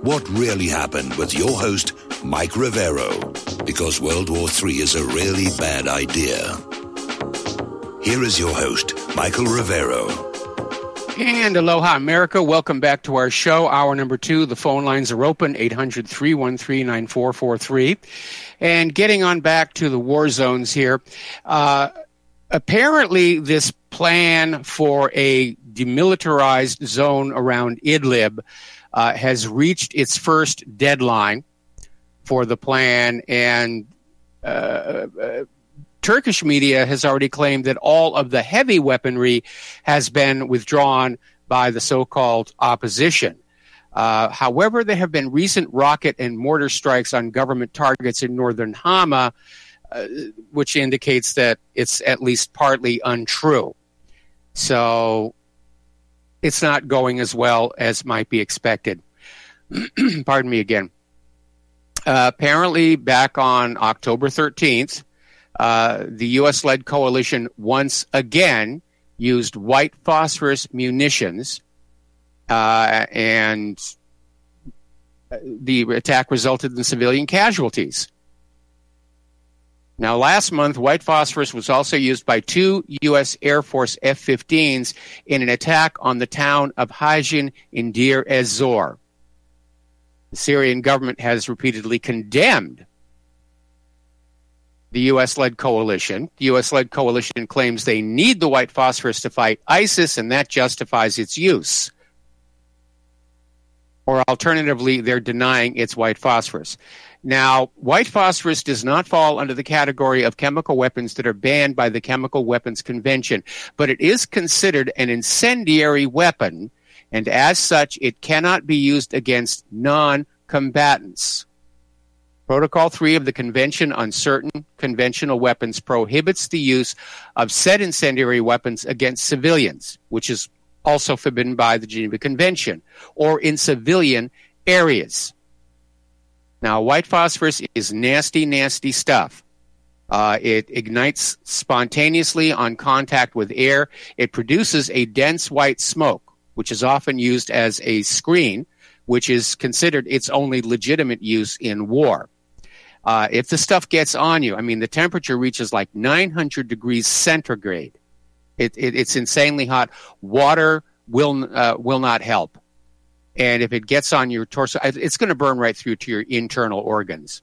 What really happened with your host, Mike Rivero, because World War III is a really bad idea. Here is your host, Michael Rivero. And aloha, America. Welcome back to our show, hour number 2. The phone lines are open, 800-313-9443. And getting on back to the war zones here, apparently this plan for a demilitarized zone around Idlib has reached its first deadline for the plan, and Turkish media has already claimed that all of the heavy weaponry has been withdrawn by the so-called opposition. However, there have been recent rocket and mortar strikes on government targets in northern Hama, which indicates that it's at least partly untrue. So it's not going as well as might be expected. Pardon me again. Apparently, back on October 13th, the U.S.-led coalition once again used white phosphorus munitions, and the attack resulted in civilian casualties. Now, last month, white phosphorus was also used by 2 U.S. Air Force F-15s in an attack on the town of Hajin in Deir ez-Zor. The Syrian government has repeatedly condemned the U.S.-led coalition. The U.S.-led coalition claims they need the white phosphorus to fight ISIS, and that justifies its use. Or alternatively, they're denying its white phosphorus. Now, white phosphorus does not fall under the category of chemical weapons that are banned by the Chemical Weapons Convention, but it is considered an incendiary weapon, and as such, it cannot be used against non-combatants. Protocol 3 of the Convention on Certain Conventional Weapons prohibits the use of said incendiary weapons against civilians, which is also forbidden by the Geneva Convention, or in civilian areas. Now, white phosphorus is nasty, nasty stuff. It ignites spontaneously on contact with air. It produces a dense white smoke, which is often used as a screen, which is considered its only legitimate use in war. If the stuff gets on you, I mean, the temperature reaches like 900 degrees centigrade. It's insanely hot. Water will not help. And if it gets on your torso, it's going to burn right through to your internal organs.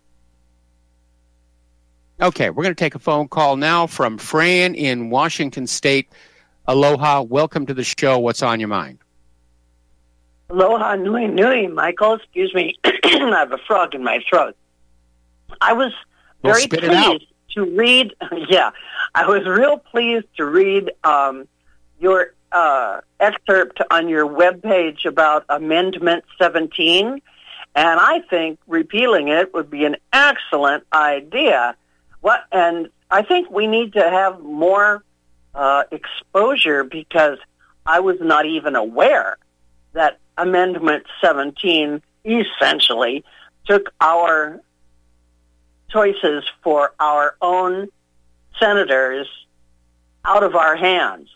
Okay, we're going to take a phone call now from Fran in Washington State. Aloha, welcome to the show. What's on your mind? Aloha, nui, nui, Michael. Excuse me. I have a frog in my throat. I was very pleased to read. Yeah, I was real pleased to read your excerpt on your webpage about Amendment 17, and I think repealing it would be an excellent idea. And I think we need to have more exposure, because I was not even aware that Amendment 17 essentially took our choices for our own senators out of our hands.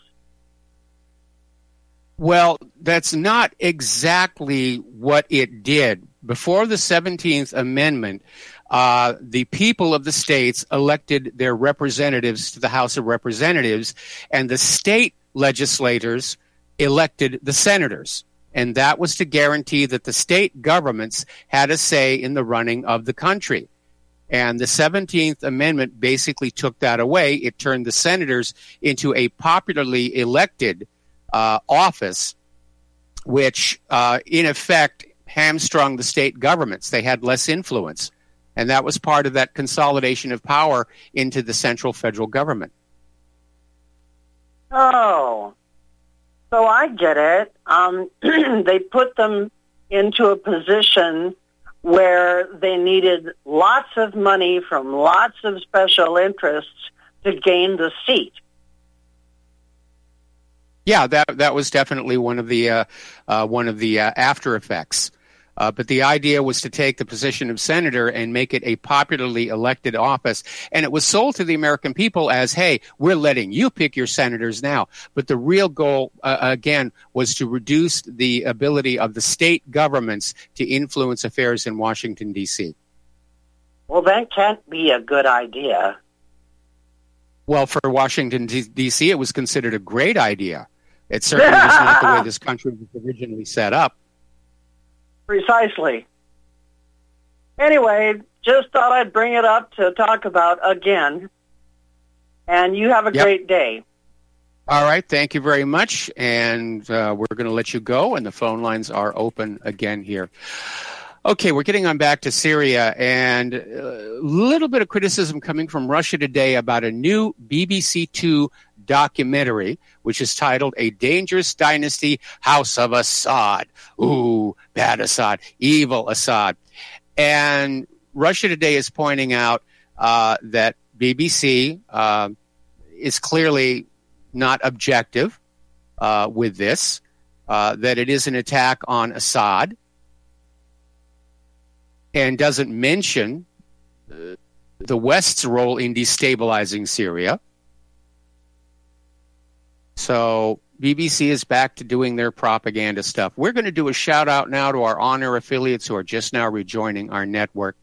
Well, that's not exactly what it did. Before the 17th Amendment, the people of the states elected their representatives to the House of Representatives, and the state legislators elected the senators. And that was to guarantee that the state governments had a say in the running of the country. And the 17th Amendment basically took that away. It turned the senators into a popularly elected office, which in effect hamstrung the state governments. They had less influence. And that was part of that consolidation of power into the central federal government. Oh, so I get it. They put them into a position where they needed lots of money from lots of special interests to gain the seat. Yeah, that was definitely one of the after effects But the idea was to take the position of senator and make it a popularly elected office. And it was sold to the American people as, hey, we're letting you pick your senators now. But the real goal, again, was to reduce the ability of the state governments to influence affairs in Washington, D.C. Well, that can't be a good idea. Well, for Washington, D.C., it was considered a great idea. It certainly was not the way this country was originally set up. Precisely. Anyway, just thought I'd bring it up to talk about again. And you have a great day. All right. Thank you very much. And we're going to let you go, and the phone lines are open again here. Okay, we're getting on back to Syria, and a little bit of criticism coming from Russia today about a new BBC Two documentary, which is titled A Dangerous Dynasty, House of Assad. Ooh, bad Assad, evil Assad. And Russia today is pointing out that BBC is clearly not objective with this, that it is an attack on Assad, and doesn't mention the West's role in destabilizing Syria. So BBC is back to doing their propaganda stuff. We're going to do a shout out now to our on-air affiliates who are just now rejoining our network.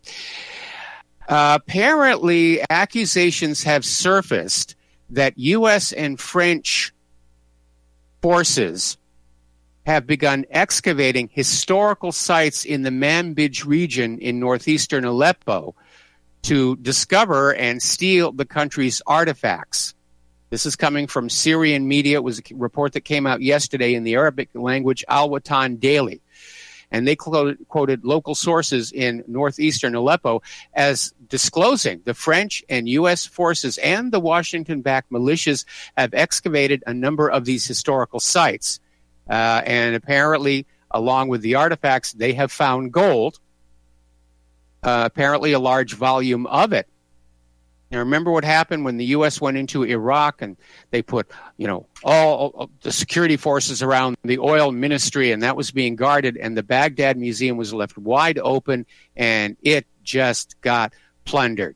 Apparently, accusations have surfaced that U.S. and French forces have begun excavating historical sites in the Manbij region in northeastern Aleppo to discover and steal the country's artifacts. This is coming from Syrian media. It was a report that came out yesterday in the Arabic language Al-Watan Daily. And they quoted local sources in northeastern Aleppo as disclosing the French and U.S. forces and the Washington-backed militias have excavated a number of these historical sites. And apparently, along with the artifacts, they have found gold, apparently a large volume of it. Now, remember what happened when the U.S. went into Iraq and they put, all the security forces around the oil ministry, and that was being guarded, and the Baghdad Museum was left wide open, and it just got plundered.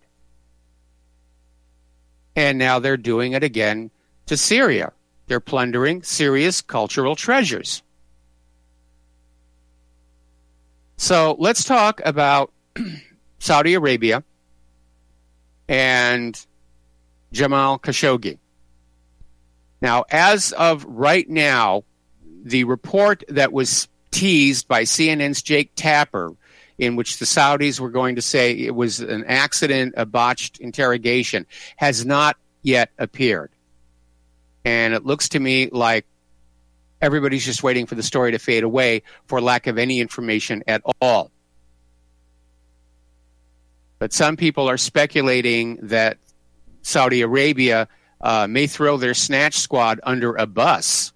And now they're doing it again to Syria. They're plundering Syria's cultural treasures. So let's talk about Saudi Arabia and Jamal Khashoggi. Now, as of right now, the report that was teased by CNN's Jake Tapper, in which the Saudis were going to say it was an accident, a botched interrogation, has not yet appeared. And it looks to me like everybody's just waiting for the story to fade away for lack of any information at all. But some people are speculating that Saudi Arabia may throw their snatch squad under a bus.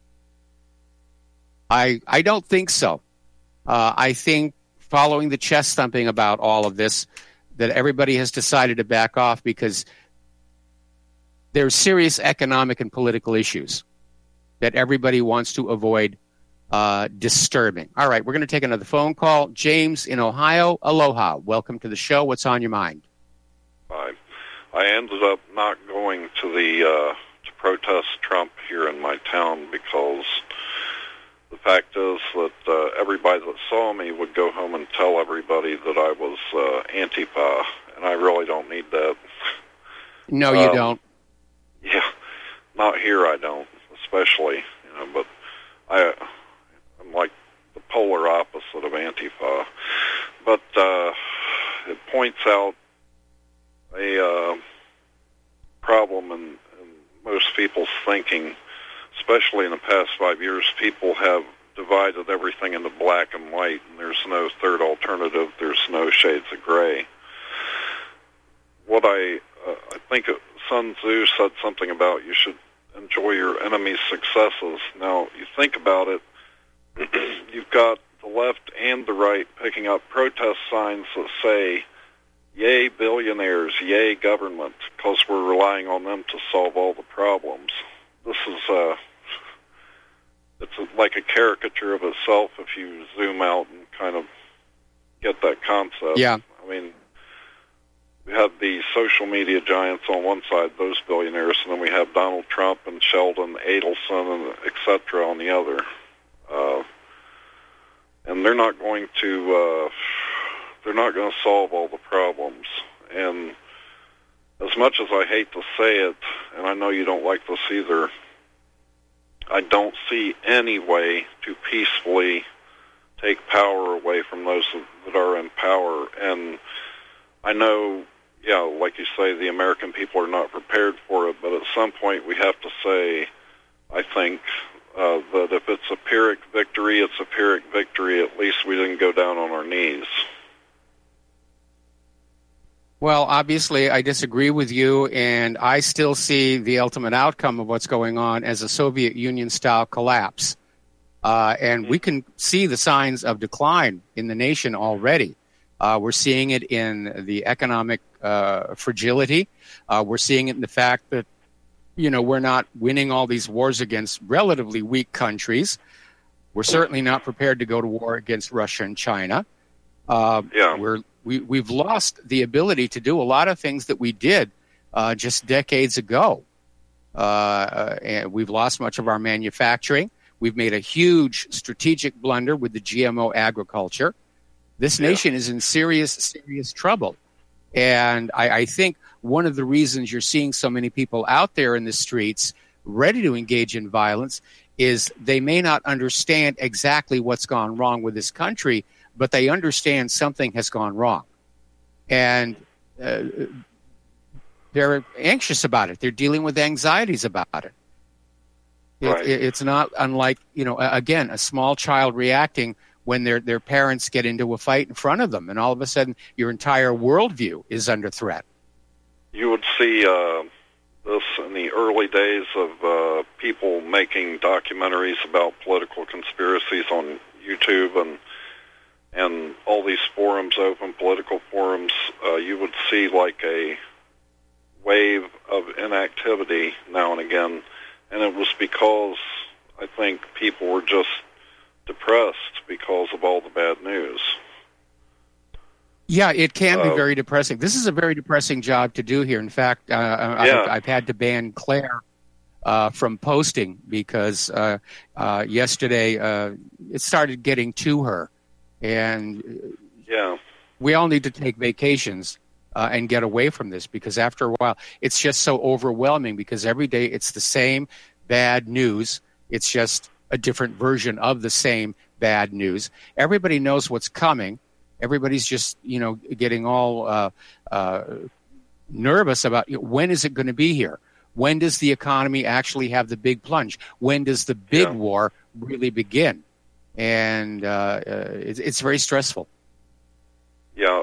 I don't think so. I think following the chest thumping about all of this, that everybody has decided to back off because there's serious economic and political issues that everybody wants to avoid disturbing. All right, we're going to take another phone call. James in Ohio, aloha. Welcome to the show. What's on your mind? I ended up not going to to protest Trump here in my town because the fact is that everybody that saw me would go home and tell everybody that I was Antifa, and I really don't need that. No, you don't. Yeah, not here. I don't, especially. But I'm like the polar opposite of Antifa. But it points out a problem in most people's thinking, especially in the past 5 years. People have divided everything into black and white, and there's no third alternative. There's no shades of gray. What I think Sun Tzu said something about you should enjoy your enemy's successes. Now, you think about it, you've got the left and the right picking up protest signs that say, yay billionaires, yay government, because we're relying on them to solve all the problems. This is it's like a caricature of itself if you zoom out and kind of get that concept. Yeah. I mean, we have the social media giants on one side, those billionaires, and then we have Donald Trump and Sheldon Adelson and et cetera on the other. And they're not going to solve all the problems. And as much as I hate to say it, and I know you don't like this either, I don't see any way to peacefully take power away from those that are in power. And I know, yeah, like you say, the American people are not prepared for it, but at some point we have to say, I think, that if it's a Pyrrhic victory, it's a Pyrrhic victory. At least we didn't go down on our knees. Well, obviously, I disagree with you, and I still see the ultimate outcome of what's going on as a Soviet Union-style collapse. And we can see the signs of decline in the nation already. We're seeing it in the economic fragility. We're seeing it in the fact that, we're not winning all these wars against relatively weak countries. We're certainly not prepared to go to war against Russia and China. We've lost the ability to do a lot of things that we did just decades ago. And we've lost much of our manufacturing. We've made a huge strategic blunder with the GMO agriculture. This nation is in serious, serious trouble. And I think one of the reasons you're seeing so many people out there in the streets ready to engage in violence is they may not understand exactly what's gone wrong with this country, but they understand something has gone wrong. And they're anxious about it. They're dealing with anxieties about it. It's not unlike, again, a small child reacting when their parents get into a fight in front of them, and all of a sudden your entire worldview is under threat. You would see this in the early days of people making documentaries about political conspiracies on YouTube and all these forums, open political forums. You would see like a wave of inactivity now and again, and it was because I think people were just depressed because of all the bad news. Yeah, it can be very depressing. This is a very depressing job to do here. In fact, I've had to ban Claire from posting because yesterday it started getting to her. And we all need to take vacations and get away from this, because after a while it's just so overwhelming, because every day it's the same bad news. It's just a different version of the same bad news. Everybody knows what's coming. Everybody's just, getting all nervous about when is it going to be here? When does the economy actually have the big plunge? When does the big war really begin? And it's very stressful. Yeah,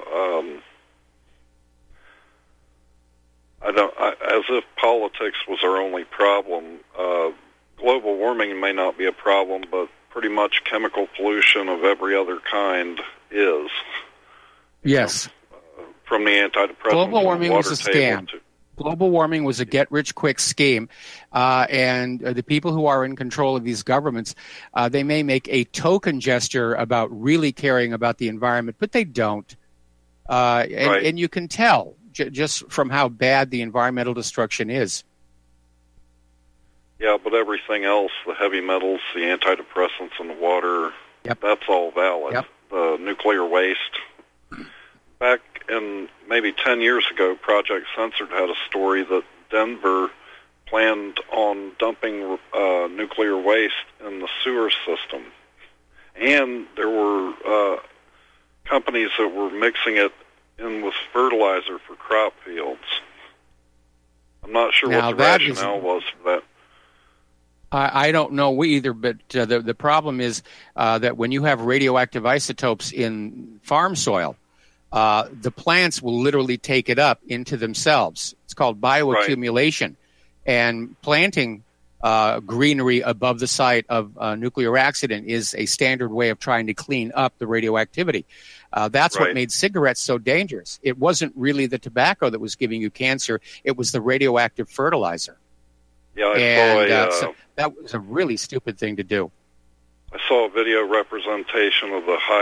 as if politics was our only problem. Global warming may not be a problem, but pretty much chemical pollution of every other kind is. Yes. From the antidepressants. Global warming was a scam. Global warming was a get-rich-quick scheme, and the people who are in control of these governments, they may make a token gesture about really caring about the environment, but they don't. And you can tell just from how bad the environmental destruction is. Yeah, but everything else, the heavy metals, the antidepressants, and the water, that's all valid. Yep. The nuclear waste. Back in maybe 10 years ago, Project Censored had a story that Denver planned on dumping nuclear waste in the sewer system. And there were companies that were mixing it in with fertilizer for crop fields. I'm not sure what the rationale was for that. I don't know either, but the problem is that when you have radioactive isotopes in farm soil, the plants will literally take it up into themselves. It's called bioaccumulation. Right. And planting greenery above the site of a nuclear accident is a standard way of trying to clean up the radioactivity. That's what made cigarettes so dangerous. It wasn't really the tobacco that was giving you cancer. It was the radioactive fertilizer. Yeah, so that was a really stupid thing to do. I saw a video representation of the highest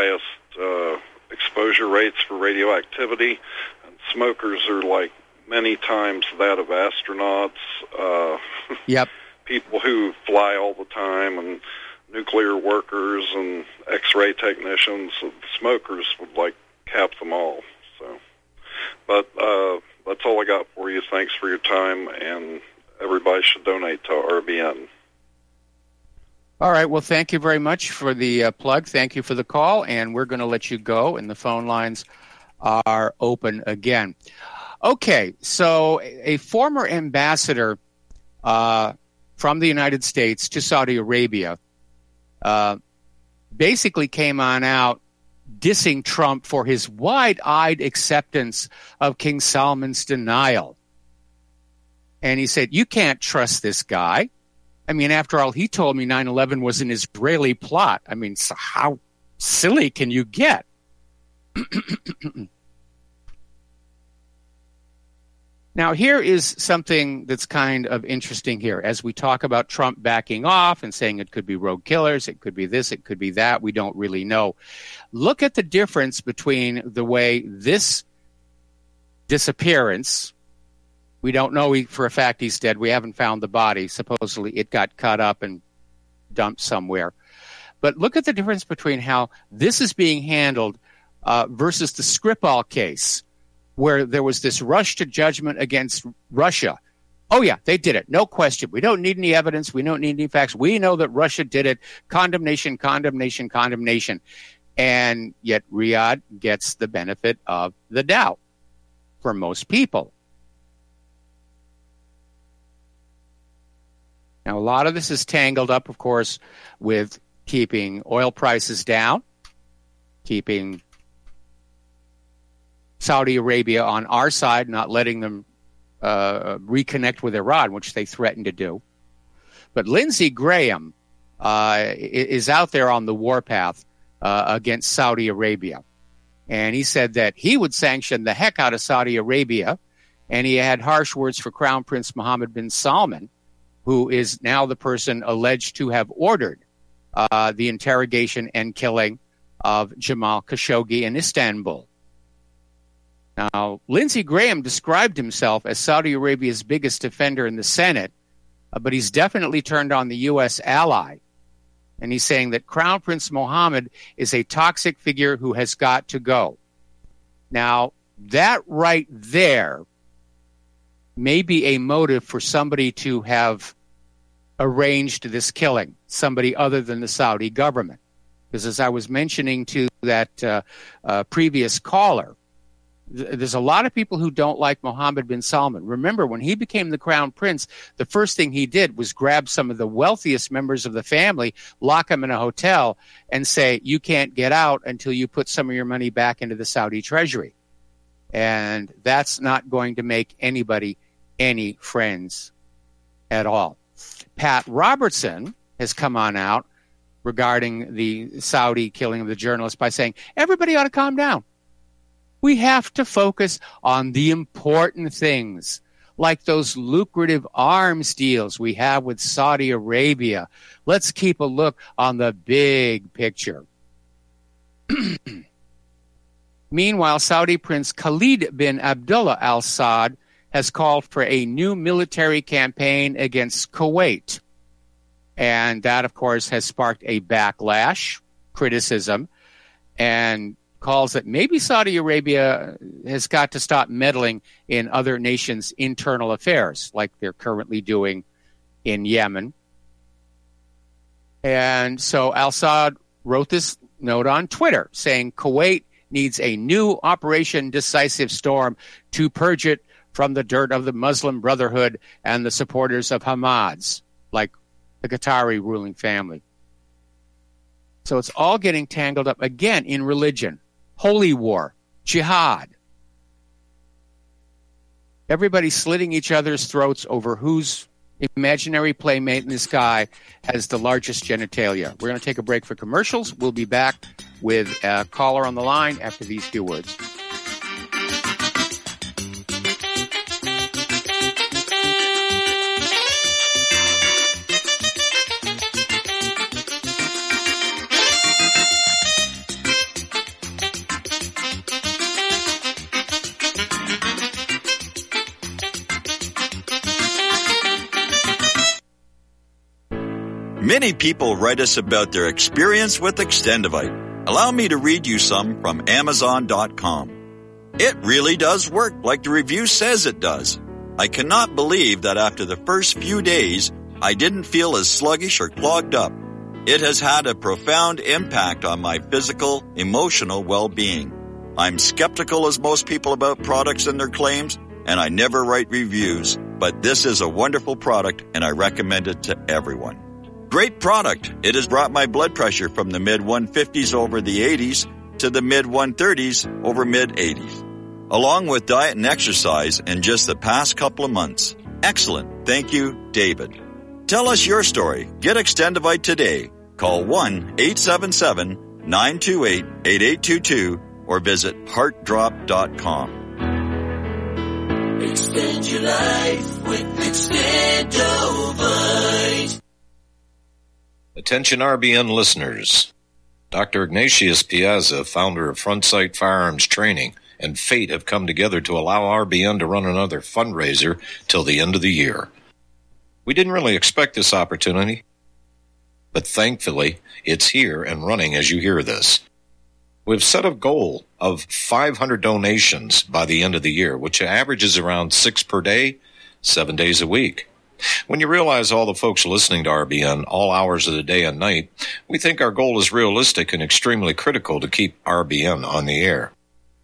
exposure rates for radioactivity, and smokers are like many times that of astronauts. Yep. People who fly all the time, and nuclear workers and X-ray technicians. Smokers would like cap them all. So, but that's all I got for you. Thanks for your time, and everybody should donate to RBN. All right. Well, thank you very much for the plug. Thank you for the call, and we're going to let you go, and the phone lines are open again. Okay. So a former ambassador from the United States to Saudi Arabia basically came on out dissing Trump for his wide-eyed acceptance of King Salman's denial. And he said, you can't trust this guy. I mean, after all, he told me 9/11 was an Israeli plot. I mean, so how silly can you get? Now, here is something that's kind of interesting here. As we talk about Trump backing off and saying it could be rogue killers, it could be this, it could be that, we don't really know. Look at the difference between the way this disappearance, we don't know for a fact he's dead. We haven't found the body. Supposedly it got cut up and dumped somewhere. But look at the difference between how this is being handled versus the Skripal case, where there was this rush to judgment against Russia. Oh, yeah, they did it. No question. We don't need any evidence. We don't need any facts. We know that Russia did it. Condemnation, condemnation, condemnation. And yet Riyadh gets the benefit of the doubt for most people. Now, a lot of this is tangled up, of course, with keeping oil prices down, keeping Saudi Arabia on our side, not letting them reconnect with Iran, which they threatened to do. But Lindsey Graham is out there on the warpath against Saudi Arabia. And he said that he would sanction the heck out of Saudi Arabia. And he had harsh words for Crown Prince Mohammed bin Salman, who is now the person alleged to have ordered the interrogation and killing of Jamal Khashoggi in Istanbul. Now, Lindsey Graham described himself as Saudi Arabia's biggest defender in the Senate, but he's definitely turned on the U.S. ally. And he's saying that Crown Prince Mohammed is a toxic figure who has got to go. Now, that right there may be a motive for somebody to have arranged this killing, somebody other than the Saudi government. Because as I was mentioning to that previous caller, there's a lot of people who don't like Mohammed bin Salman. Remember, when he became the crown prince, the first thing he did was grab some of the wealthiest members of the family, lock them in a hotel, and say, you can't get out until you put some of your money back into the Saudi treasury. And that's not going to make anybody any friends at all. Pat Robertson has come on out regarding the Saudi killing of the journalist by saying, everybody ought to calm down. We have to focus on the important things, like those lucrative arms deals we have with Saudi Arabia. Let's keep a look on the big picture. Meanwhile, Saudi Prince Khalid bin Abdullah Al Saud has called for a new military campaign against Kuwait. And that, of course, has sparked a backlash, criticism, and calls that maybe Saudi Arabia has got to stop meddling in other nations' internal affairs, like they're currently doing in Yemen. And so Al Saud wrote this note on Twitter saying Kuwait needs a new Operation Decisive Storm to purge it from the dirt of the Muslim Brotherhood and the supporters of Hamas, like the Qatari ruling family. So it's all getting tangled up again in religion. Holy war, jihad. Everybody slitting each other's throats over whose imaginary playmate in the sky has the largest genitalia. We're going to take a break for commercials. We'll be back with a caller on the line after these few words. Many people write us about their experience with Extendivite. Allow me to read you some from Amazon.com. It really does work like the review says it does. I cannot believe that after the first few days, I didn't feel as sluggish or clogged up. It has had a profound impact on my physical, emotional well-being. I'm skeptical as most people about products and their claims, and I never write reviews, but this is a wonderful product and I recommend it to everyone. Great product. It has brought my blood pressure from the mid-150s over the 80s to the mid-130s over mid-80s, along with diet and exercise in just the past couple of months. Excellent. Thank you, David. Tell us your story. Get Extendivite today. Call 1-877-928-8822 or visit heartdrop.com. Extend your life with Extendovite. Attention RBN listeners. Dr. Ignatius Piazza, founder of Front Sight Firearms Training, and Fate have come together to allow RBN to run another fundraiser till the end of the year. We didn't really expect this opportunity, but thankfully, it's here and running as you hear this. We've set a goal of 500 donations by the end of the year, which averages around 6 per day, 7 days a week. When you realize all the folks listening to RBN all hours of the day and night, we think our goal is realistic and extremely critical to keep RBN on the air.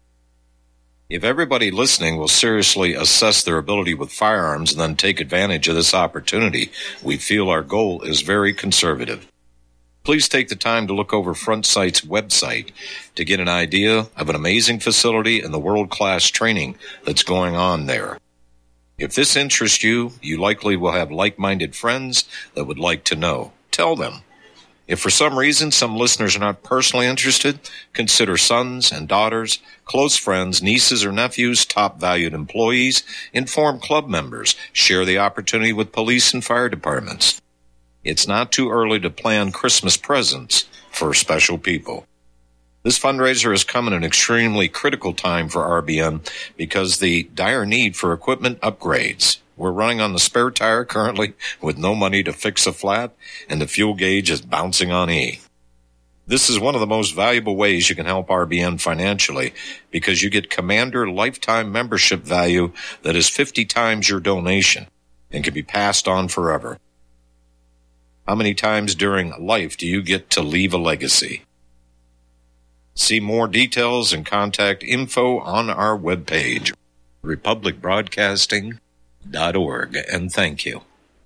If everybody listening will seriously assess their ability with firearms and then take advantage of this opportunity, we feel our goal is very conservative. Please take the time to look over Front Sight's website to get an idea of an amazing facility and the world-class training that's going on there. If this interests you, you likely will have like-minded friends that would like to know. Tell them. If for some reason some listeners are not personally interested, consider sons and daughters, close friends, nieces or nephews, top valued employees, inform club members, share the opportunity with police and fire departments. It's not too early to plan Christmas presents for special people. This fundraiser has come at an extremely critical time for RBN because the dire need for equipment upgrades. We're running on the spare tire currently with no money to fix a flat, and the fuel gauge is bouncing on E. This is one of the most valuable ways you can help RBN financially because you get Commander lifetime membership value that is 50 times your donation and can be passed on forever. How many times during life do you get to leave a legacy? See more details and contact info on our webpage, republicbroadcasting.org, and thank you.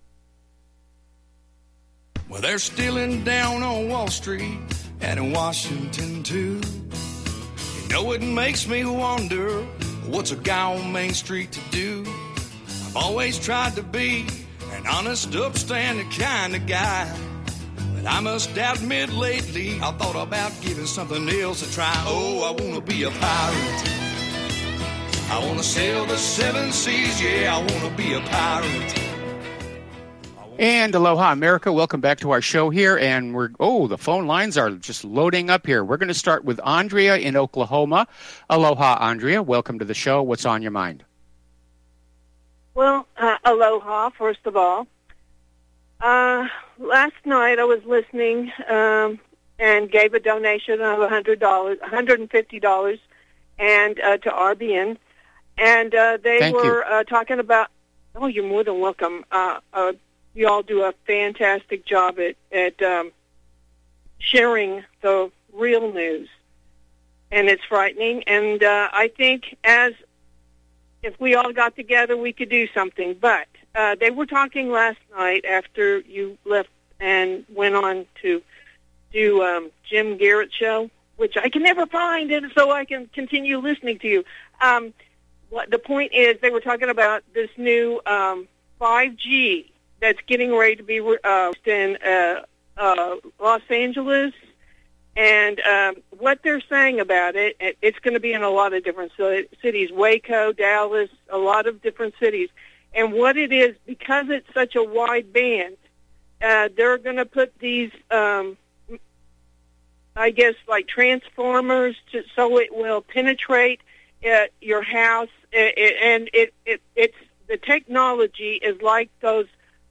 Well, they're stealing down on Wall Street and in Washington, too. You know, it makes me wonder, what's a guy on Main Street to do? I've always tried to be an honest, upstanding kind of guy. But I must admit lately, I thought about giving something else a try. Oh, I want to be a pirate. I want to sail the 7 seas, yeah, I want to be a pirate. And aloha, America. Welcome back to our show here. And the phone lines are just loading up here. We're going to start with Andrea in Oklahoma. Aloha, Andrea. Welcome to the show. What's on your mind? Well, aloha, first of all. Last night I was listening and gave a donation of $150 and to RBN. And they were talking about, oh, you're more than welcome. You all do a fantastic job at sharing the real news. And it's frightening. And I think if we all got together, we could do something. But they were talking last night after you left and went on to do Jim Garrett's show, which I can never find, and so I can continue listening to you. The point is, they were talking about this new 5G that's getting ready to be in Los Angeles, and what they're saying about it's going to be in a lot of different cities, Waco, Dallas, a lot of different cities. And what it is, because it's such a wide band, they're going to put these, I guess, like transformers, so it will penetrate your house. And it's the technology is like those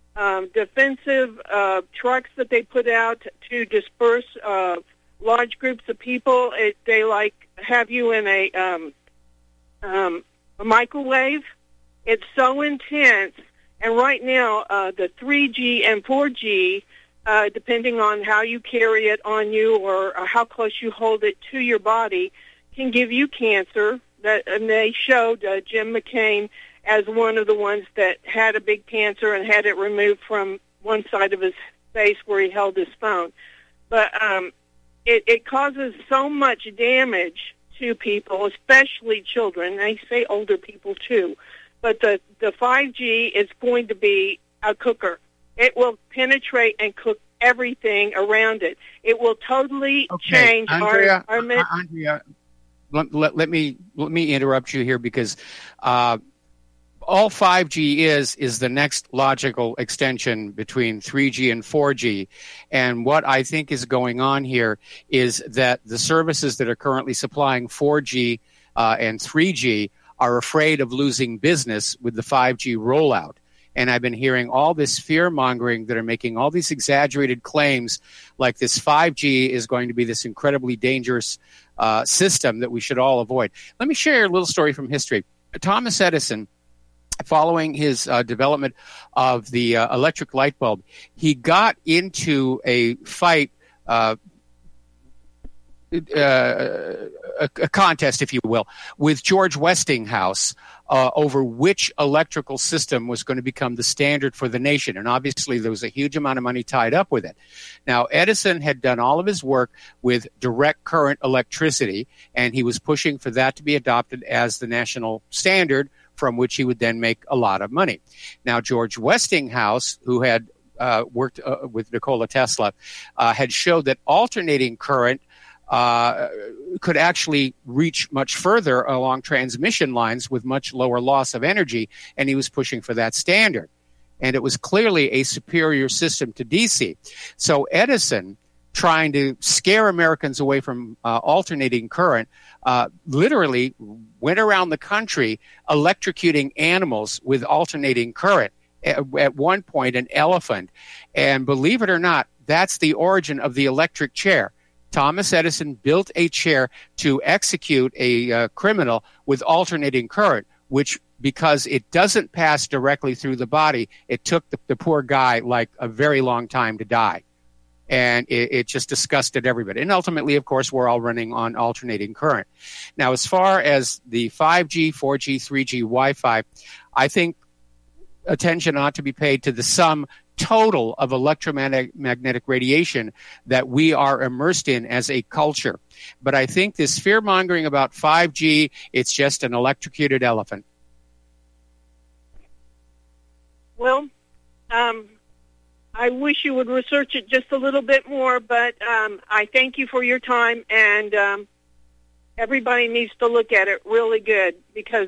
defensive trucks that they put out to disperse large groups of people. They have you in a microwave. It's so intense. And right now, the 3G and 4G, depending on how you carry it on you or how close you hold it to your body, can give you cancer. And they showed Jim McCain as one of the ones that had a big cancer and had it removed from one side of his face where he held his phone. But it causes so much damage to people, especially children. I say older people too. But the 5G is going to be a cooker. It will penetrate and cook everything around it. It will totally change Andrea, our Andrea, let me interrupt you here because all 5G is the next logical extension between 3G and 4G. And what I think is going on here is that the services that are currently supplying 4G and 3G are afraid of losing business with the 5G rollout. And I've been hearing all this fear-mongering that are making all these exaggerated claims like this 5G is going to be this incredibly dangerous system that we should all avoid. Let me share a little story from history. Thomas Edison, following his development of the electric light bulb, he got into a fight, a contest, if you will, with George Westinghouse over which electrical system was going to become the standard for the nation. And obviously there was a huge amount of money tied up with it. Now, Edison had done all of his work with direct current electricity, and he was pushing for that to be adopted as the national standard from which he would then make a lot of money. Now, George Westinghouse, who had worked with Nikola Tesla, had showed that alternating current could actually reach much further along transmission lines with much lower loss of energy, and he was pushing for that standard. And it was clearly a superior system to DC. So Edison, trying to scare Americans away from alternating current, literally went around the country electrocuting animals with alternating current. At one point, an elephant. And believe it or not, that's the origin of the electric chair. Thomas Edison built a chair to execute a criminal with alternating current, which, because it doesn't pass directly through the body, it took the poor guy like a very long time to die. And it just disgusted everybody. And ultimately, of course, we're all running on alternating current. Now, as far as the 5G, 4G, 3G, Wi-Fi, I think attention ought to be paid to the sum total of electromagnetic radiation that we are immersed in as a culture. But I think this fear-mongering about 5G, it's just an electrocuted elephant. Well, I wish you would research it just a little bit more, but I thank you for your time, and everybody needs to look at it really good because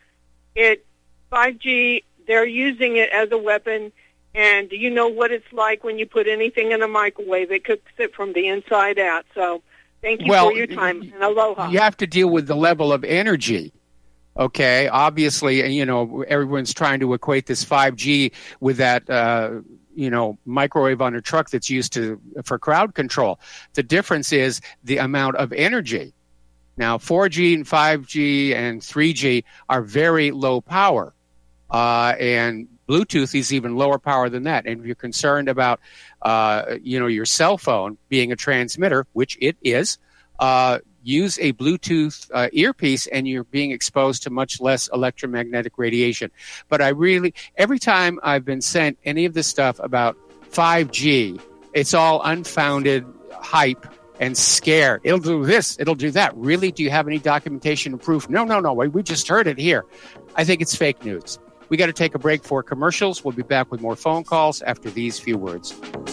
5G, they're using it as a weapon. And you know what it's like when you put anything in a microwave. It cooks it from the inside out. So thank you for your time, and aloha. You have to deal with the level of energy, okay? Obviously, everyone's trying to equate this 5G with that, microwave on a truck that's used for crowd control. The difference is the amount of energy. Now, 4G and 5G and 3G are very low power, and Bluetooth is even lower power than that. And if you're concerned about, your cell phone being a transmitter, which it is, use a Bluetooth earpiece and you're being exposed to much less electromagnetic radiation. But every time I've been sent any of this stuff about 5G, it's all unfounded hype and scare. It'll do this, it'll do that. Really? Do you have any documentation and proof? No. We just heard it here. I think it's fake news. We got to take a break for commercials. We'll be back with more phone calls after these few words.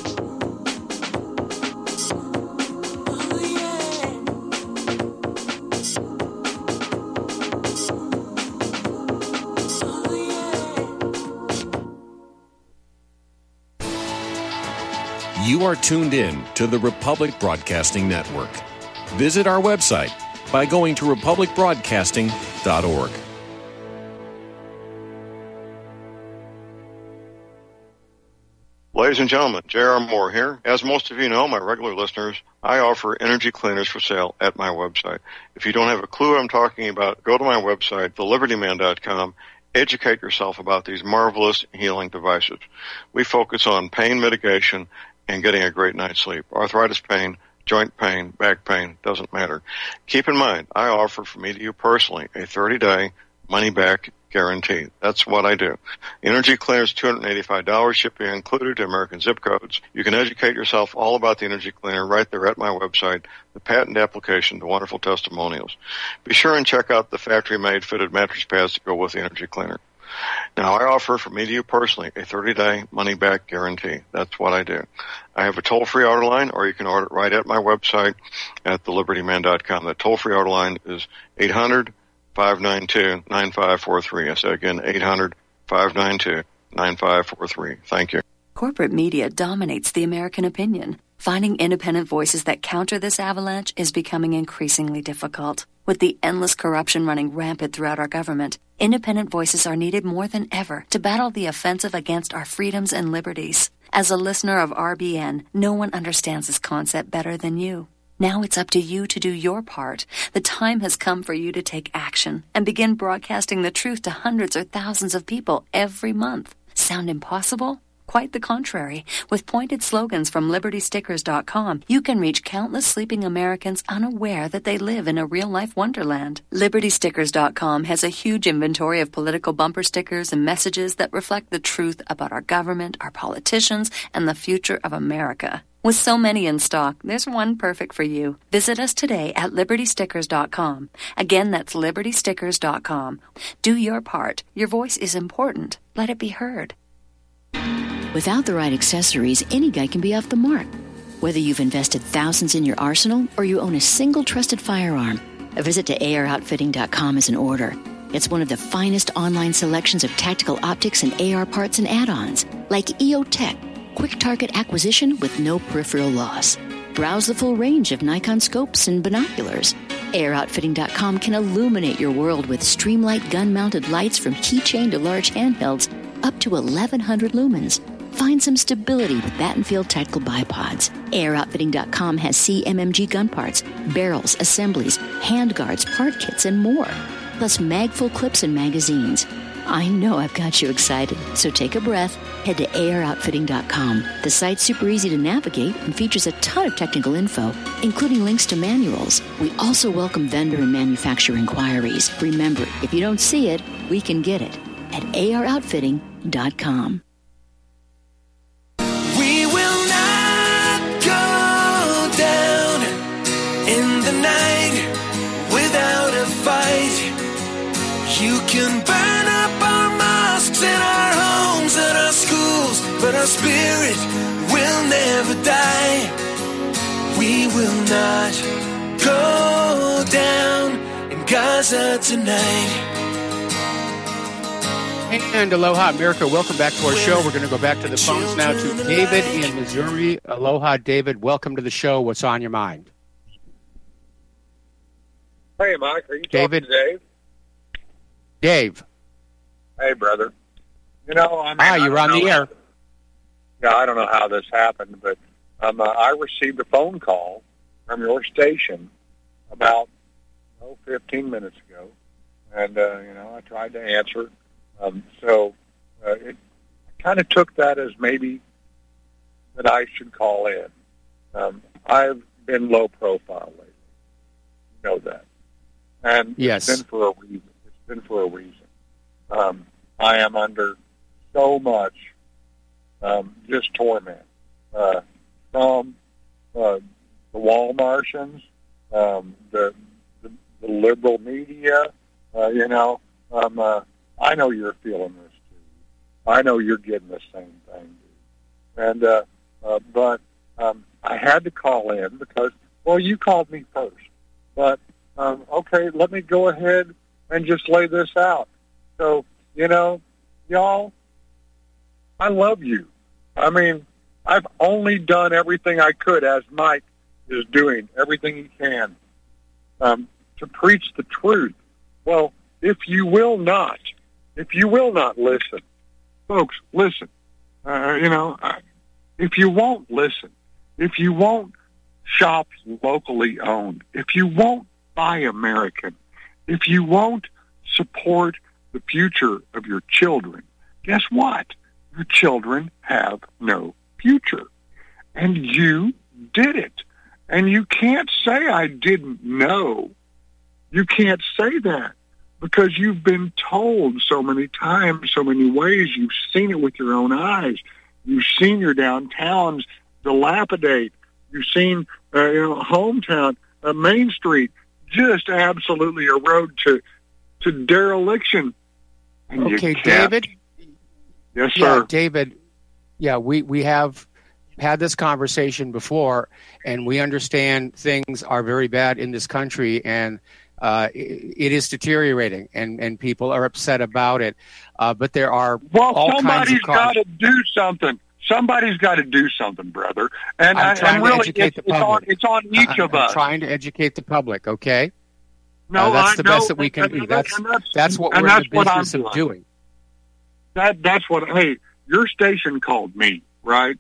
You are tuned in to the Republic Broadcasting Network. Visit our website by going to republicbroadcasting.org. Ladies and gentlemen, J.R. Moore here. As most of you know, my regular listeners, I offer energy cleaners for sale at my website. If you don't have a clue what I'm talking about, go to my website, thelibertyman.com. Educate yourself about these marvelous healing devices. We focus on pain mitigation and getting a great night's sleep. Arthritis pain, joint pain, back pain, doesn't matter. Keep in mind, I offer from me to you personally a 30-day money-back guarantee. That's what I do. Energy cleaners, $285, shipping included to American zip codes. You can educate yourself all about the energy cleaner right there at my website, the patent application, the wonderful testimonials. Be sure and check out the factory-made fitted mattress pads to go with the energy cleaner. Now, I offer from me to you personally a 30-day money-back guarantee. That's what I do. I have a toll-free order line, or you can order it right at my website at thelibertyman.com. The toll-free order line is 800-592-9543. I say again, 800-592-9543. Thank you. Corporate media dominates the American opinion. Finding independent voices that counter this avalanche is becoming increasingly difficult. With the endless corruption running rampant throughout our government, independent voices are needed more than ever to battle the offensive against our freedoms and liberties. As a listener of RBN, no one understands this concept better than you. Now it's up to you to do your part. The time has come for you to take action and begin broadcasting the truth to hundreds or thousands of people every month. Sound impossible? Quite the contrary. With pointed slogans from LibertyStickers.com, you can reach countless sleeping Americans unaware that they live in a real-life wonderland. LibertyStickers.com has a huge inventory of political bumper stickers and messages that reflect the truth about our government, our politicians, and the future of America. With so many in stock, there's one perfect for you. Visit us today at LibertyStickers.com. Again, that's LibertyStickers.com. Do your part. Your voice is important. Let it be heard. Without the right accessories, any guy can be off the mark. Whether you've invested thousands in your arsenal or you own a single trusted firearm, a visit to AROutfitting.com is in order. It's one of the finest online selections of tactical optics and AR parts and add-ons, like EOTech, quick target acquisition with no peripheral loss. Browse the full range of Nikon scopes and binoculars. AROutfitting.com can illuminate your world with Streamlight gun-mounted lights from keychain to large handhelds up to 1,100 lumens. Find some stability with Battenfield Tactical Bipods. AROutfitting.com has CMMG gun parts, barrels, assemblies, handguards, part kits, and more. Plus mag-full clips and magazines. I know I've got you excited, so take a breath. Head to AROutfitting.com. The site's super easy to navigate and features a ton of technical info, including links to manuals. We also welcome vendor and manufacturer inquiries. Remember, if you don't see it, we can get it at AROutfitting.com. We will not go down in the night without a fight. You can burn up our mosques and our homes and our schools, but our spirit will never die. We will not go down in Gaza tonight. And aloha, America. Welcome back to our show. We're going to go back to the phones now to David in Missouri. Aloha, David. Welcome to the show. What's on your mind? Hey, Mike. Are you David? talking to Dave? Dave. Hey, brother. You know, you're on the air. Yeah, I don't know how this happened, but I received a phone call from your station about 15 minutes ago, and I tried to answer. I kind of took that as maybe that I should call in. I've been low profile lately. You know that, and yes, it's been for a reason. I am under so much just torment from the wall Martians, the liberal media. I know you're feeling this too. I know you're getting the same thing, dude. But I had to call in because, you called me first. But okay, let me go ahead and just lay this out. So, y'all, I love you. I mean, I've only done everything I could, as Mike is doing, everything he can, to preach the truth. Well, if you will not listen, folks, listen. if you won't listen, if you won't shop locally owned, if you won't buy American, if you won't support the future of your children, guess what? Your children have no future. And you did it. And you can't say I didn't know. You can't say that because you've been told so many times, so many ways. You've seen it with your own eyes. You've seen your downtowns dilapidate. You've seen hometown, Main Street, just absolutely erode to dereliction. And okay, David? Yes, sir. Yeah, David, we have had this conversation before, and we understand things are very bad in this country, and it is deteriorating, and people are upset about it. But there are all kinds of somebody's got to do something. Somebody's got to do something, brother. And I'm trying to educate the public. It's on each of us. I'm trying to educate the public, okay? No, that's the best that we can do. That's what we're in the business of doing. That's what, hey, your station called me, right?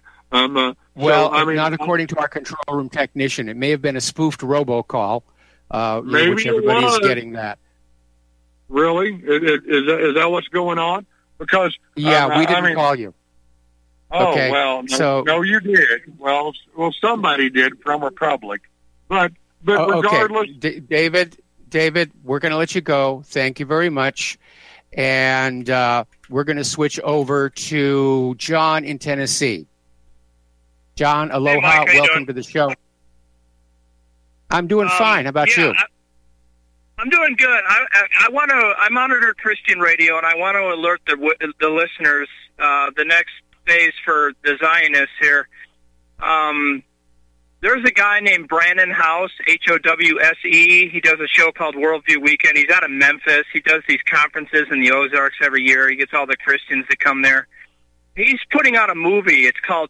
Not according to our control room technician. It may have been a spoofed robocall, which everybody's getting that. Really? Is that what's going on? Because we didn't call you. Oh, okay. Well, no, you did. Well, somebody did from Republic. But regardless... Okay. David, we're going to let you go. Thank you very much. And we're going to switch over to John in Tennessee. John, aloha. Hey, Mike, welcome to the show. I'm doing fine. How about you? I'm doing good. I monitor Christian radio, and I want to alert the listeners the next phase for the Zionists here. There's a guy named Brandon House, Howse. He does a show called Worldview Weekend. He's out of Memphis. He does these conferences in the Ozarks every year. He gets all the Christians to come there. He's putting out a movie. It's called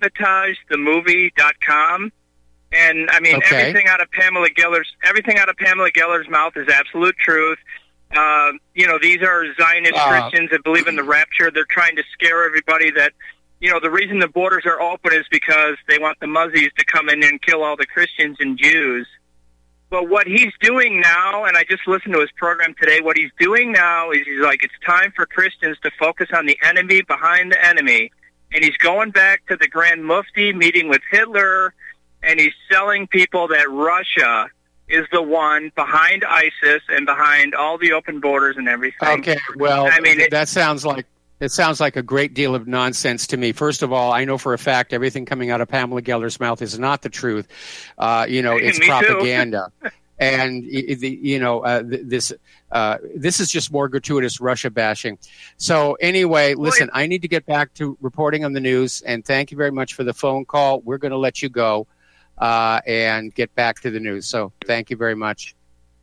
SabotageTheMovie.com. And everything out of Pamela Geller's mouth is absolute truth. These are Zionist Christians that believe in the rapture. They're trying to scare everybody that, the reason the borders are open is because they want the Muzzies to come in and kill all the Christians and Jews. But what he's doing now, and I just listened to his program today, what he's doing now is he's like, it's time for Christians to focus on the enemy behind the enemy. And he's going back to the Grand Mufti, meeting with Hitler, and he's selling people that Russia is the one behind ISIS and behind all the open borders and everything. Okay, well, that sounds like a great deal of nonsense to me. First of all, I know for a fact everything coming out of Pamela Geller's mouth is not the truth. It's propaganda. And this is just more gratuitous Russia bashing. So anyway, listen, I need to get back to reporting on the news, and thank you very much for the phone call. We're going to let you go and get back to the news. So thank you very much.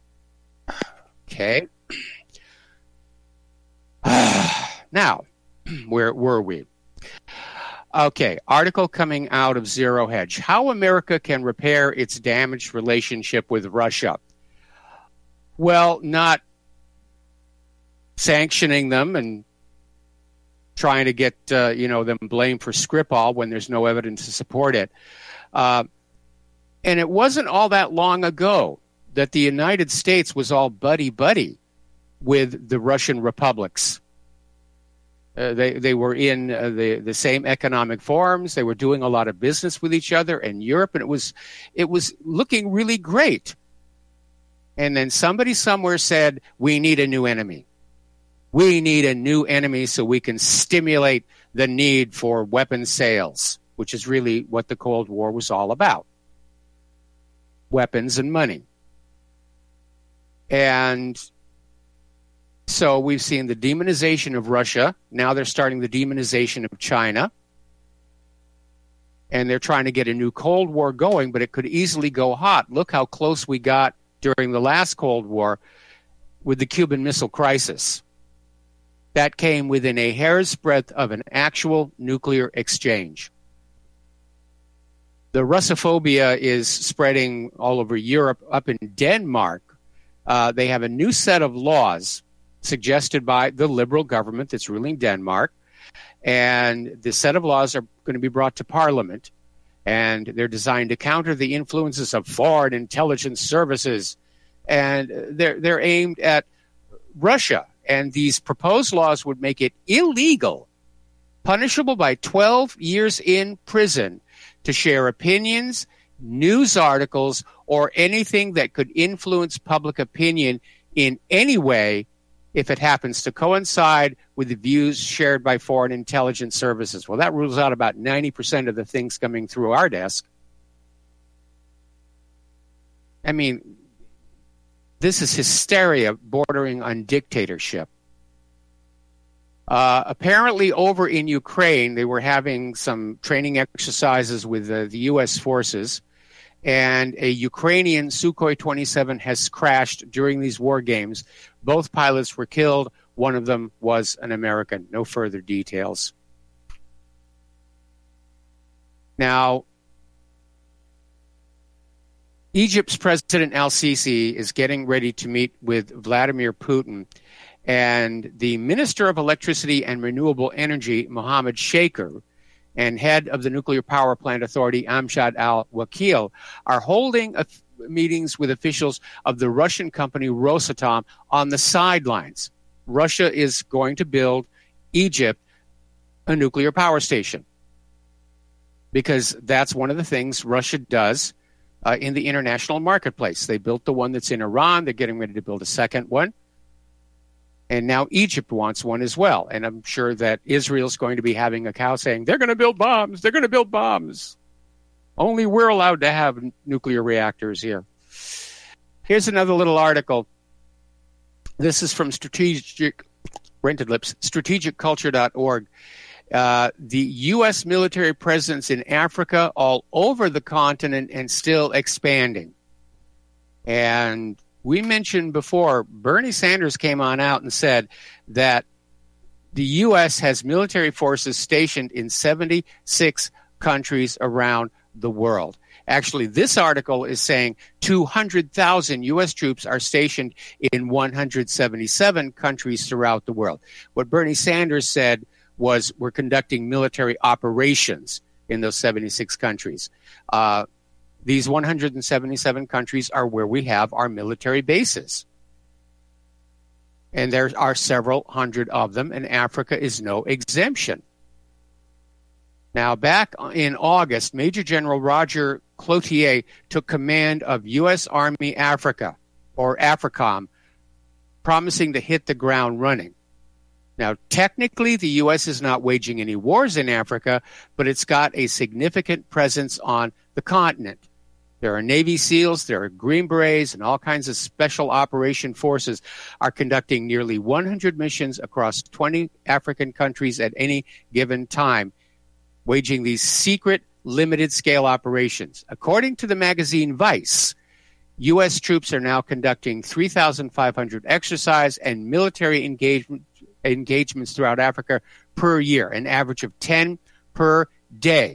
Okay. Now, where were we? Okay, article coming out of Zero Hedge. How America can repair its damaged relationship with Russia. Well, not sanctioning them and trying to get them blamed for Skripal when there's no evidence to support it. And it wasn't all that long ago that the United States was all buddy-buddy with the Russian republics. They were in the same economic forums. They were doing a lot of business with each other in Europe, and it was looking really great. And then somebody somewhere said, we need a new enemy. We need a new enemy so we can stimulate the need for weapons sales, which is really what the Cold War was all about. Weapons and money. And so we've seen the demonization of Russia. Now they're starting the demonization of China. And they're trying to get a new Cold War going, but it could easily go hot. Look how close we got during the last Cold War with the Cuban Missile Crisis. That came within a hair's breadth of an actual nuclear exchange. The Russophobia is spreading all over Europe. Up in Denmark, they have a new set of laws suggested by the liberal government that's ruling Denmark And the set of laws are going to be brought to Parliament, and they're designed to counter the influences of foreign intelligence services. And they're aimed at Russia. And these proposed laws would make it illegal, punishable by 12 years in prison, to share opinions, news articles, or anything that could influence public opinion in any way if it happens to coincide with the views shared by foreign intelligence services. Well, that rules out about 90% of the things coming through our desk. I mean, this is hysteria bordering on dictatorship. Apparently over in Ukraine, they were having some training exercises with the U.S. forces, and a Ukrainian Sukhoi 27 has crashed during these war games. Both pilots were killed. One of them was an American. No further details. Now, Egypt's President al-Sisi is getting ready to meet with Vladimir Putin, and the Minister of Electricity and Renewable Energy, Mohammed Shaker, and head of the Nuclear Power Plant Authority, Amjad al-Wakil, are holding meetings with officials of the Russian company Rosatom on the sidelines. Russia is going to build Egypt a nuclear power station, because that's one of the things Russia does in the international marketplace. They built the one that's in Iran. They're getting ready to build a second one. And now Egypt wants one as well. And I'm sure that Israel's going to be having a cow saying, they're going to build bombs. They're going to build bombs. Only we're allowed to have nuclear reactors here. Here's another little article. This is from strategicculture.org. The U.S. military presence in Africa, all over the continent, and still expanding. And we mentioned before, Bernie Sanders came on out and said that the U.S. has military forces stationed in 76 countries around the world. Actually, this article is saying 200,000 U.S. troops are stationed in 177 countries throughout the world. What Bernie Sanders said was we're conducting military operations in those 76 countries. These 177 countries are where we have our military bases. And there are several hundred of them, and Africa is no exemption. Now, back in August, Major General Roger Cloutier took command of U.S. Army Africa, or AFRICOM, promising to hit the ground running. Now, technically, the U.S. is not waging any wars in Africa, but it's got a significant presence on the continent. There are Navy SEALs, there are Green Berets, and all kinds of special operation forces are conducting nearly 100 missions across 20 African countries at any given time, waging these secret, limited-scale operations. According to the magazine Vice, U.S. troops are now conducting 3,500 exercise and military engagements throughout Africa per year, an average of 10 per day.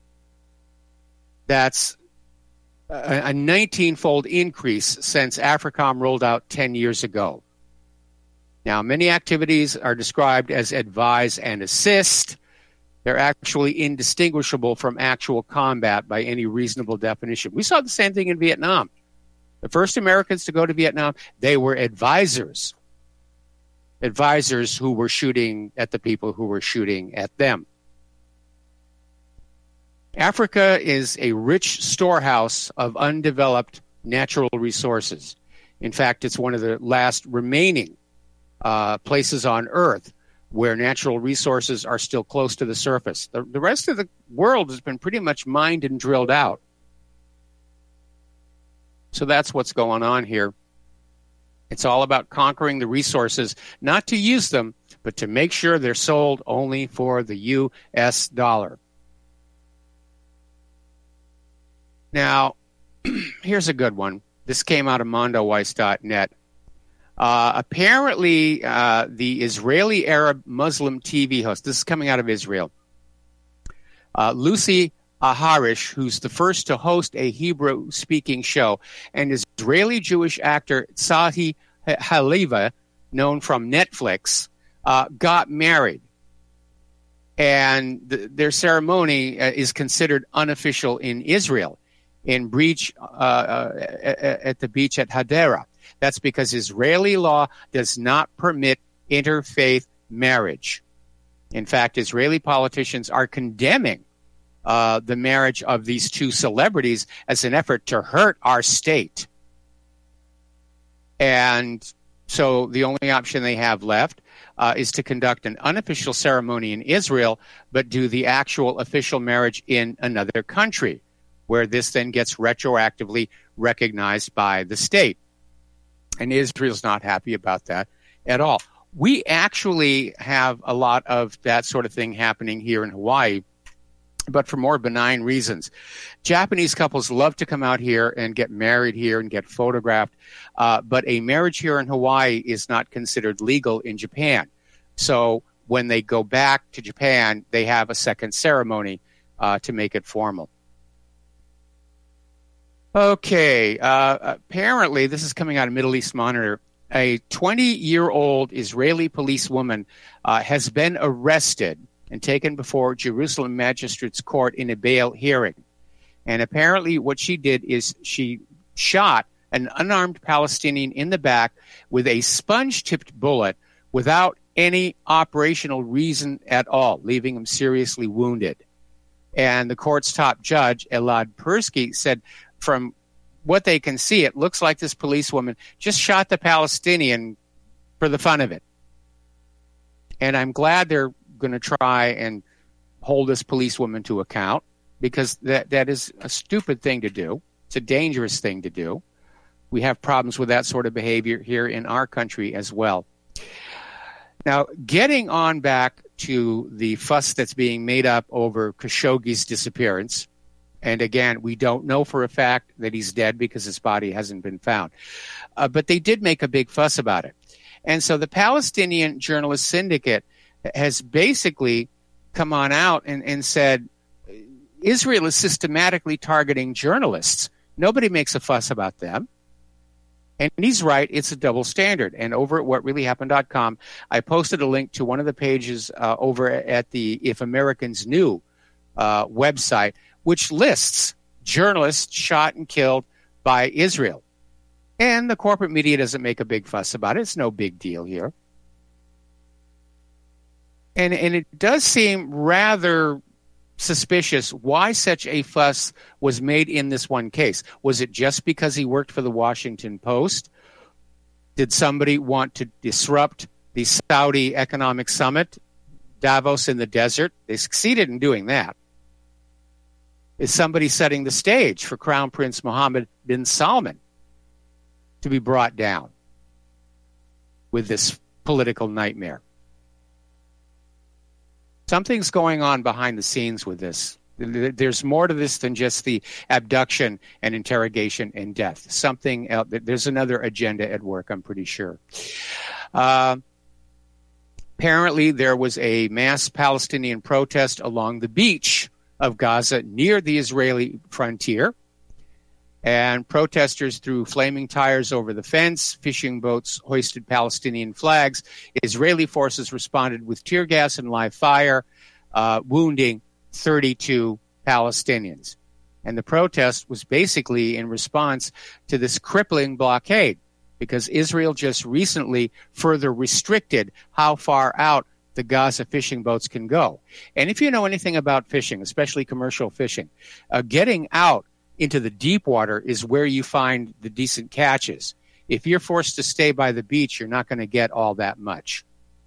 That's a 19-fold increase since AFRICOM rolled out 10 years ago. Now, many activities are described as advise and assist. They're actually indistinguishable from actual combat by any reasonable definition. We saw the same thing in Vietnam. The first Americans to go to Vietnam, they were advisors. Advisors who were shooting at the people who were shooting at them. Africa is a rich storehouse of undeveloped natural resources. In fact, it's one of the last remaining places on Earth where natural resources are still close to the surface. The rest of the world has been pretty much mined and drilled out. So that's what's going on here. It's all about conquering the resources, not to use them, but to make sure they're sold only for the U.S. dollar. Now, here's a good one. This came out of MondoWeiss.net. Apparently, the Israeli Arab Muslim TV host, this is coming out of Israel, Lucy Aharish, who's the first to host a Hebrew-speaking show, and Israeli Jewish actor Tzahi Haliva, known from Netflix, got married. And their ceremony is considered unofficial in Israel, at the beach at Hadera. That's because Israeli law does not permit interfaith marriage. In fact, Israeli politicians are condemning the marriage of these two celebrities as an effort to hurt our state. And so the only option they have left is to conduct an unofficial ceremony in Israel, but do the actual official marriage in another country, where this then gets retroactively recognized by the state. And Israel's not happy about that at all. We actually have a lot of that sort of thing happening here in Hawaii, but for more benign reasons. Japanese couples love to come out here and get married here and get photographed, but a marriage here in Hawaii is not considered legal in Japan. So when they go back to Japan, they have a second ceremony to make it formal. Okay, apparently, this is coming out of Middle East Monitor. A 20-year-old Israeli policewoman has been arrested and taken before Jerusalem Magistrates Court in a bail hearing. And apparently what she did is she shot an unarmed Palestinian in the back with a sponge-tipped bullet without any operational reason at all, leaving him seriously wounded. And the court's top judge, Elad Persky, said from what they can see, it looks like this policewoman just shot the Palestinian for the fun of it. And I'm glad they're going to try and hold this policewoman to account, because that is a stupid thing to do. It's a dangerous thing to do. We have problems with that sort of behavior here in our country as well. Now, getting on back to the fuss that's being made up over Khashoggi's disappearance, and again, we don't know for a fact that he's dead because his body hasn't been found. But they did make a big fuss about it. And so the Palestinian Journalist Syndicate has basically come on out and said, Israel is systematically targeting journalists. Nobody makes a fuss about them. And he's right, it's a double standard. And over at whatreallyhappened.com, I posted a link to one of the pages over at the If Americans Knew website, which lists journalists shot and killed by Israel. And the corporate media doesn't make a big fuss about it. It's no big deal here. And it does seem rather suspicious why such a fuss was made in this one case. Was it just because he worked for the Washington Post? Did somebody want to disrupt the Saudi Economic Summit, Davos in the desert? They succeeded in doing that. Is somebody setting the stage for Crown Prince Mohammed bin Salman to be brought down with this political nightmare? Something's going on behind the scenes with this. There's more to this than just the abduction and interrogation and death. Something else. There's another agenda at work, I'm pretty sure. Apparently, there was a mass Palestinian protest along the beach of Gaza near the Israeli frontier. And protesters threw flaming tires over the fence, fishing boats hoisted Palestinian flags. Israeli forces responded with tear gas and live fire, wounding 32 Palestinians. And the protest was basically in response to this crippling blockade, because Israel just recently further restricted how far out the Gaza fishing boats can go. And if you know anything about fishing, especially commercial fishing, getting out into the deep water is where you find the decent catches. If you're forced to stay by the beach, you're not going to get all that much.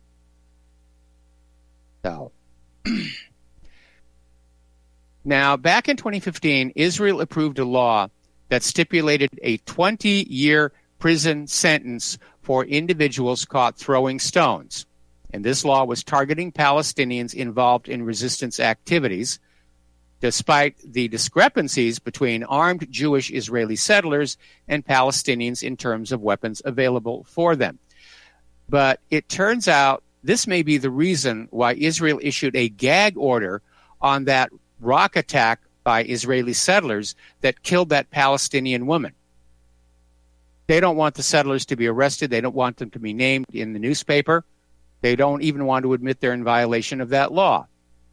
So, now, back in 2015, Israel approved a law that stipulated a 20-year prison sentence for individuals caught throwing stones. And this law was targeting Palestinians involved in resistance activities, despite the discrepancies between armed Jewish Israeli settlers and Palestinians in terms of weapons available for them. But it turns out this may be the reason why Israel issued a gag order on that rock attack by Israeli settlers that killed that Palestinian woman. They don't want the settlers to be arrested. They don't want them to be named in the newspaper. They don't even want to admit they're in violation of that law.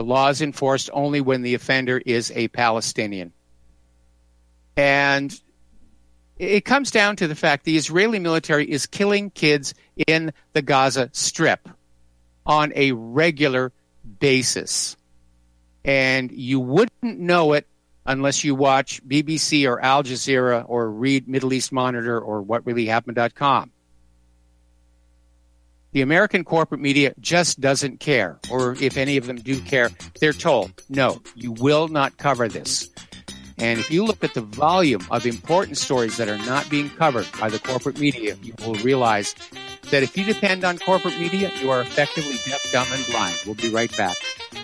The law is enforced only when the offender is a Palestinian. And it comes down to the fact the Israeli military is killing kids in the Gaza Strip on a regular basis. And you wouldn't know it unless you watch BBC or Al Jazeera or read Middle East Monitor or whatreallyhappened.com. The American corporate media just doesn't care, or if any of them do care, they're told, no, you will not cover this. And if you look at the volume of important stories that are not being covered by the corporate media, you will realize that if you depend on corporate media, you are effectively deaf, dumb, and blind. We'll be right back.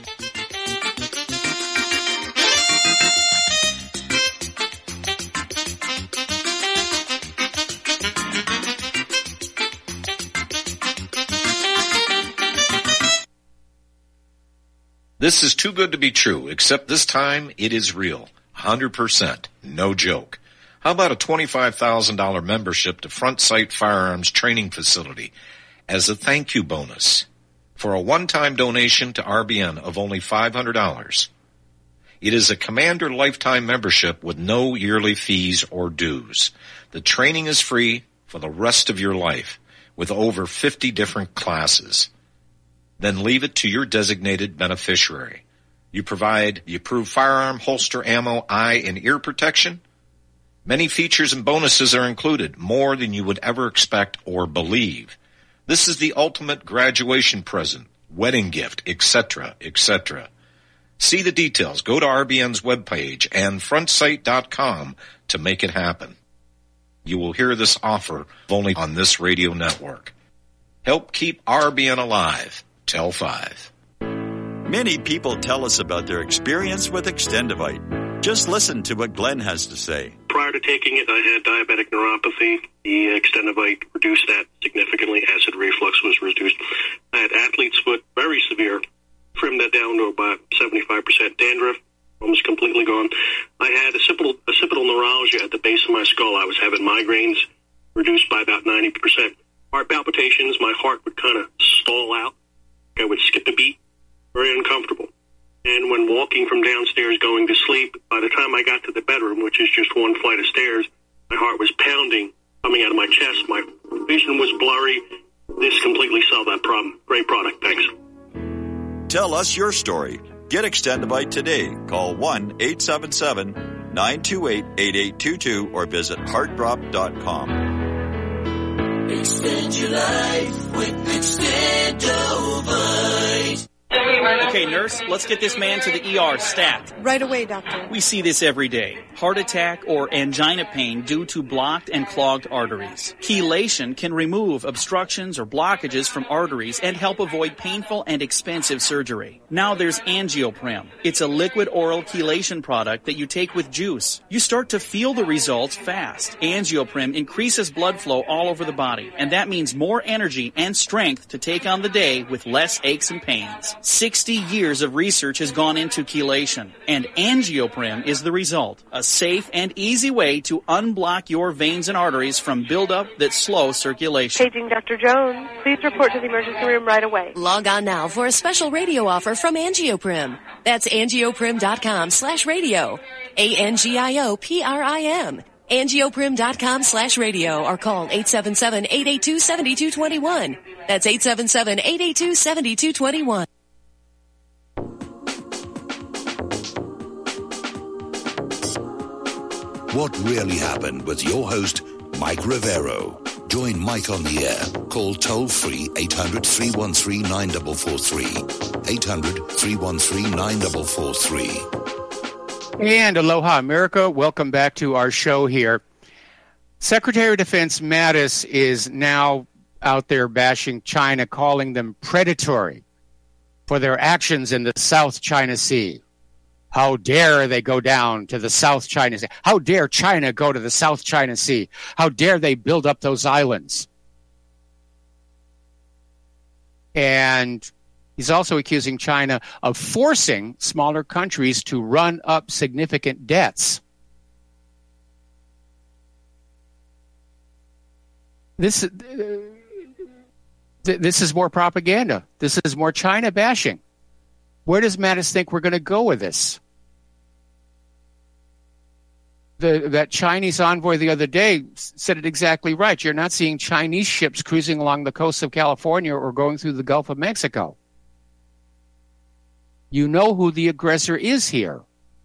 This is too good to be true, except this time it is real. 100%. No joke. How about a $25,000 membership to Front Sight Firearms Training Facility as a thank you bonus for a one-time donation to RBN of only $500? It is a Commander lifetime membership with no yearly fees or dues. The training is free for the rest of your life with over 50 different classes. Then leave it to your designated beneficiary. You provide the approved firearm, holster, ammo, eye, and ear protection. Many features and bonuses are included, more than you would ever expect or believe. This is the ultimate graduation present, wedding gift, etc., etc. See the details. Go to RBN's webpage and frontsight.com to make it happen. You will hear this offer only on this radio network. Help keep RBN alive. Tell 5. Many people tell us about their experience with Extendivite. Just listen to what Glenn has to say. Prior to taking it, I had diabetic neuropathy. The Extendivite reduced that significantly. Acid reflux was reduced. I had athlete's foot, very severe. Trimmed that down to about 75%. Dandruff, almost completely gone. I had occipital neuralgia at the base of my skull. I was having migraines, reduced by about 90%. Heart palpitations, my heart would kind of stall out. I would skip a beat, very uncomfortable. And when walking from downstairs going to sleep, by the time I got to the bedroom, which is just one flight of stairs, my heart was pounding, coming out of my chest. My vision was blurry. This completely solved that problem. Great product. Thanks. Tell us your story. Get Extendivite today. Call 1-877-928-8822 or visit heartdrop.com. Extend your life with Extendovite. Okay, nurse, let's get this man to the ER stat. Right away, doctor. We see this every day. Heart attack or angina pain due to blocked and clogged arteries. Chelation can remove obstructions or blockages from arteries and help avoid painful and expensive surgery. Now there's Angioprim. It's a liquid oral chelation product that you take with juice. You start to feel the results fast. Angioprim increases blood flow all over the body, and that means more energy and strength to take on the day with less aches and pains. 60 years of research has gone into chelation, and Angioprim is the result. A safe and easy way to unblock your veins and arteries from buildup that slow circulation. Paging Dr. Jones. Please report to the emergency room right away. Log on now for a special radio offer from Angioprim. That's angioprim.com/radio. ANGIOPRIM. Angioprim.com/radio or call 877-882-7221. That's 877-882-7221. What Really Happened with your host, Mike Rivero. Join Mike on the air. Call toll-free 800-313-9443. 800-313-9443. And aloha, America. Welcome back to our show here. Secretary of Defense Mattis is now out there bashing China, calling them predatory for their actions in the South China Sea. How dare they go down to the South China Sea? How dare China go to the South China Sea? How dare they build up those islands? And he's also accusing China of forcing smaller countries to run up significant debts. This is more propaganda. This is more China bashing. Where does Mattis think we're going to go with this? That Chinese envoy the other day said it exactly right. You're not seeing Chinese ships cruising along the coast of California or going through the Gulf of Mexico. You know who the aggressor is here.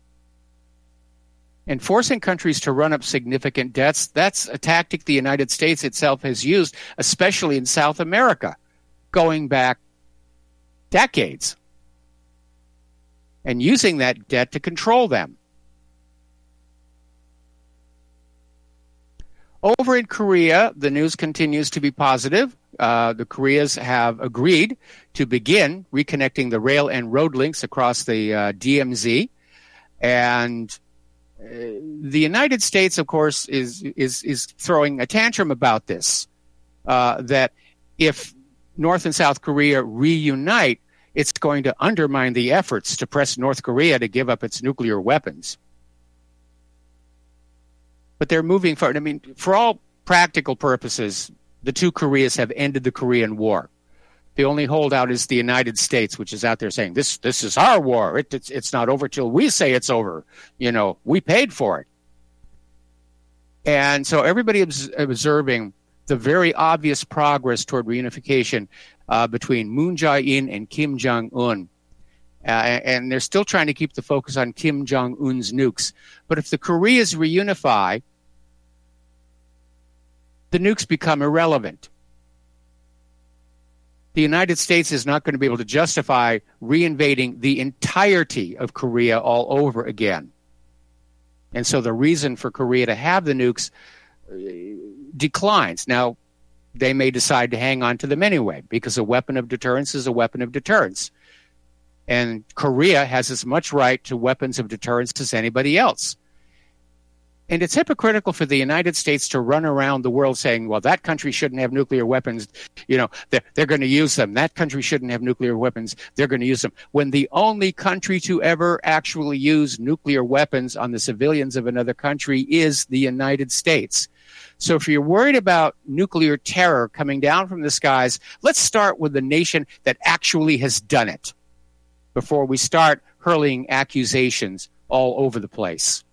And forcing countries to run up significant debts, that's a tactic the United States itself has used, especially in South America, going back decades, and using that debt to control them. Over in Korea, the news continues to be positive. The Koreas have agreed to begin reconnecting the rail and road links across the DMZ. And the United States, of course, is throwing a tantrum about this, that if North and South Korea reunite, it's going to undermine the efforts to press North Korea to give up its nuclear weapons. But they're moving forward. I mean, for all practical purposes, the two Koreas have ended the Korean War. The only holdout is the United States, which is out there saying, this is our war. It's not over till we say it's over. You know, we paid for it. And so everybody is observing the very obvious progress toward reunification between Moon Jae-in and Kim Jong-un. And they're still trying to keep the focus on Kim Jong-un's nukes. But if the Koreas reunify, the nukes become irrelevant. The United States is not going to be able to justify reinvading the entirety of Korea all over again. And so the reason for Korea to have the nukes declines. Now, they may decide to hang on to them anyway, because a weapon of deterrence is a weapon of deterrence. And Korea has as much right to weapons of deterrence as anybody else. And it's hypocritical for the United States to run around the world saying, well, that country shouldn't have nuclear weapons. You know, they're going to use them. That country shouldn't have nuclear weapons. They're going to use them. When the only country to ever actually use nuclear weapons on the civilians of another country is the United States. So if you're worried about nuclear terror coming down from the skies, let's start with the nation that actually has done it before we start hurling accusations all over the place.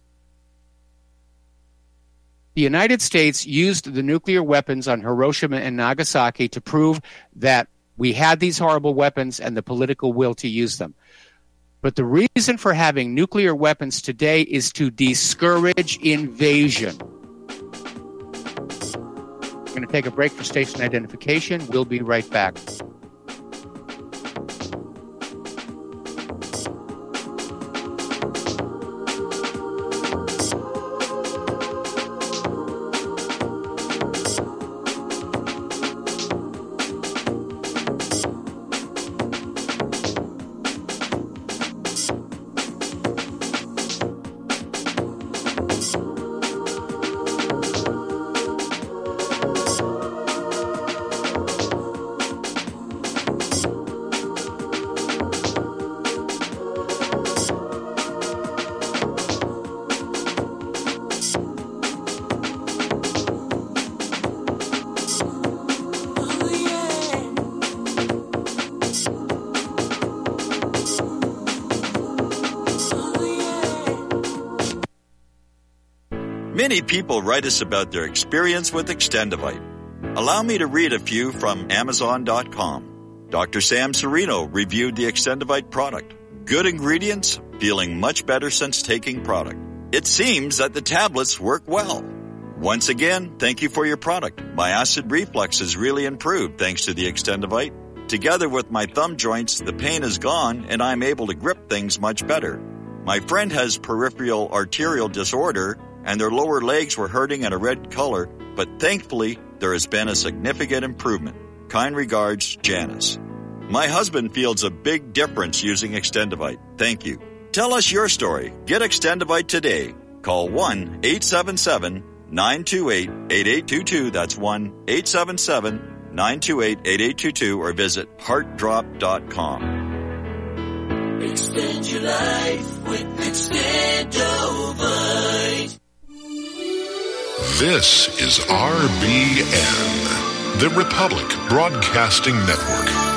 The United States used the nuclear weapons on Hiroshima and Nagasaki to prove that we had these horrible weapons and the political will to use them. But the reason for having nuclear weapons today is to discourage invasion. We're going to take a break for station identification. We'll be right back. Many people write us about their experience with Extendivite. Allow me to read a few from Amazon.com. Dr. Sam Serino reviewed the Extendivite product. Good ingredients, feeling much better since taking product. It seems that the tablets work well. Once again, thank you for your product. My acid reflux has really improved thanks to the Extendivite. Together with my thumb joints, the pain is gone and I'm able to grip things much better. My friend has peripheral arterial disorder and their lower legs were hurting in a red color, but thankfully, there has been a significant improvement. Kind regards, Janice. My husband feels a big difference using Extendivite. Thank you. Tell us your story. Get Extendivite today. Call 1-877-928-8822. That's 1-877-928-8822 or visit heartdrop.com. Extend your life with Extendivite. This is RBN, the Republic Broadcasting Network.